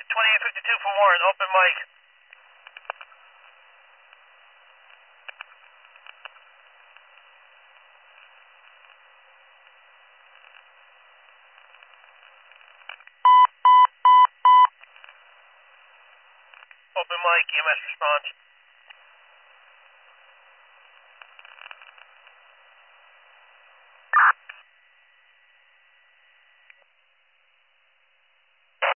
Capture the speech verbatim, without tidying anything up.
twenty-eight fifty-two from Warren, open mic. Open mic, E M S response.